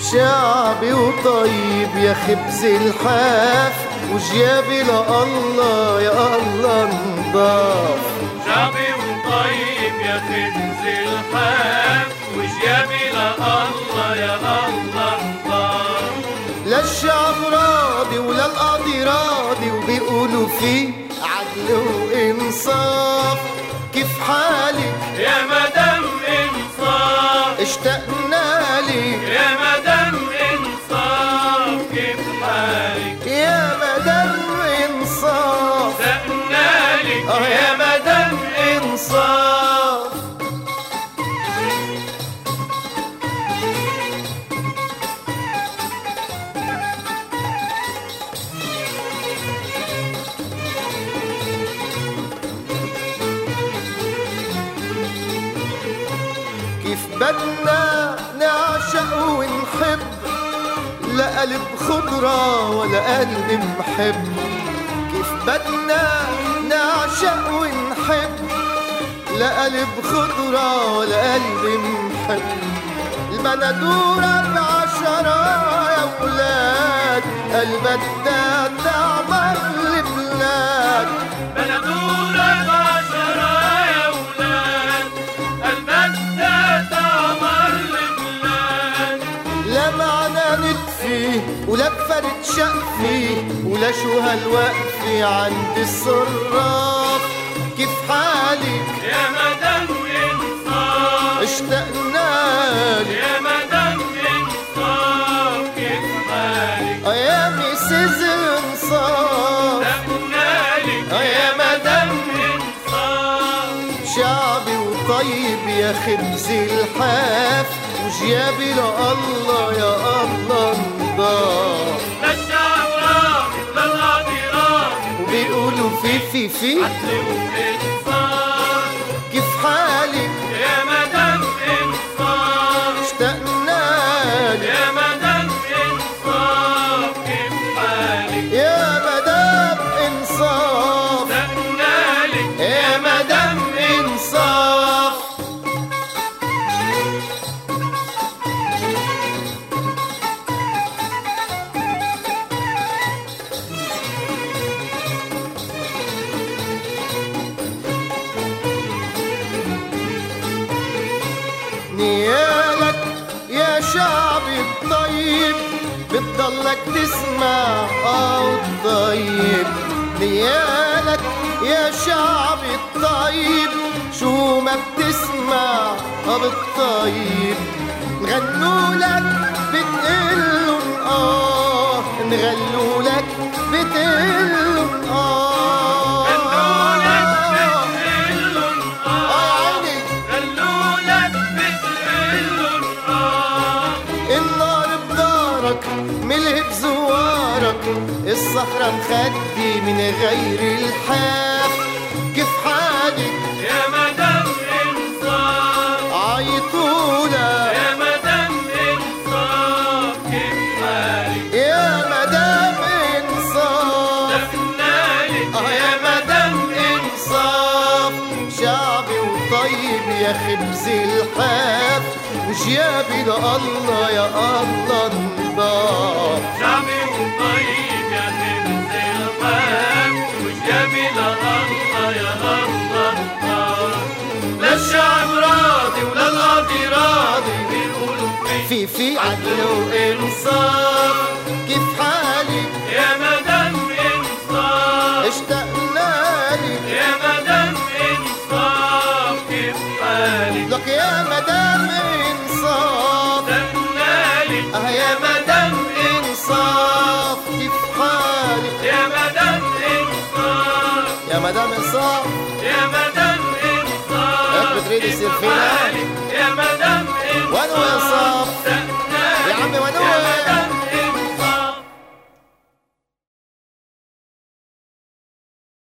شعبي وطيب يا خبز الحاف وجيابي لله يا الله نضاف. شعبي وطيب يا خبز الحاف وجيابي لله يا الله نضاف. لا الشعب راضي ولا القاضي راضي وبيقولوا فيه عدل وإنصاف. كيف حالك يا مدام إنصاف؟ اشتقنا لك يا مدام إنصاف. كيف حالك يا مدام إنصاف؟ اشتقنا لك يا مدام إنصاف. كيف بدنا نعشق ونحب لا قلب خضرة ولا قلب محب. كيف بدنا نعشق ونحب لا قلب خضرة ولا قلب محب. البندورة بعشرة يا ولاد البدها تعمر البلاد. بندورة بعشرة يا ولاد البدها تعمر البلاد. لا معنى نطفي ولا بفرد شقفي ولا شو هالوقفي عند الصراف. كيف حالك يا مدام إنصاف؟ اشتقنا لك يا مدام إنصاف. كيف حالك يا ميسيز انصاف. اشتقنا لك يا مدام إنصاف. شعبي وطيب يا خبز الحاف وجيابي لله يا الله نضاف. لا الشعب راضي ولا القاضي راضي وبيقولوا في عدل وإنصاف. كيف حالك يا مدام إنصاف؟ اشتقنا لك يا مدام إنصاف. كيف حالك يا مدام إنصاف. اشتقنا لك يا مدام إنصاف. نيالك يا شعبي الطيب بتضلك تسمع الطيب. نيالك يا شعبي الطيب شو ما بتسمع بالطيب. نغنوا لك بتقلن نغنوا لك بتقلن ملهب زوارك الصحراء مخدي من غير الحاف. كيف حالك يا مدام إنصاف؟ عيطولا يا مدام إنصاف. كيف حالك يا مدام إنصاف. اشتقنا لك يا مدام إنصاف. شعبي وطيب يا خبز الحاف وجيابي لله يا الله نضاف. شعبي وطيب يا خبز الحاف وجيابي لله يا الله نضاف. لا الشعب راضي ولا القاضي راضي بيقولوا في عدل وإنصاف. كيف حالك يا مدام إنصاف؟ اشتقنا لك يا مدام إنصاف. كيف حالك لك يا مدام إنصاف. اشتقنا لك يا مدام إنصاف. كيف حالك يا مدام إنصاف؟ يا مدام إنصاف. يا مدام إنصاف. هيك بتريد يصير فينا؟ حالك